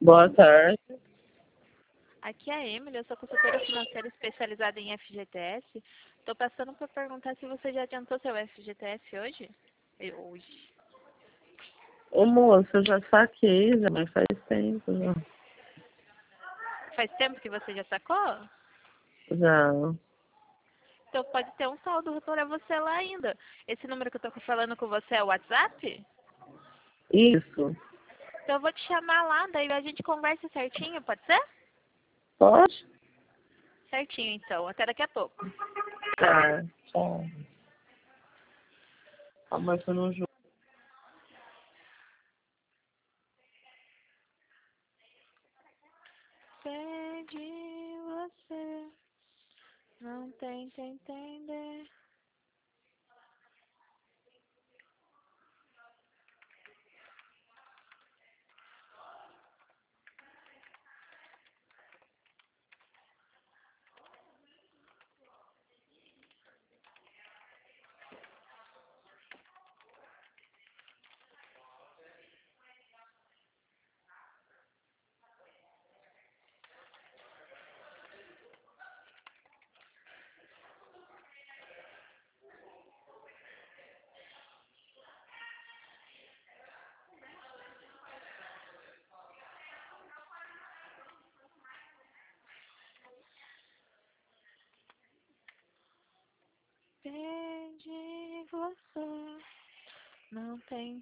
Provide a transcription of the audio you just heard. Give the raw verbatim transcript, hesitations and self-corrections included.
Boa tarde. Aqui é a Emily, eu sou consultora financeira especializada em F G T S. Estou passando para perguntar se você já adiantou seu F G T S hoje? Eu, hoje. Ô moço, eu já saquei, já, mas faz tempo já. Faz tempo que você já sacou? Já. Então pode ter um saldo para você lá ainda. Esse número que eu estou falando com você é o WhatsApp? Isso. Então eu vou te chamar lá, daí a gente conversa certinho, pode ser? Pode? Certinho então, até daqui a pouco. Tá. Tchau. A mãe foi no jogo. Perdi você, não tenta entender. Perdi você, não tem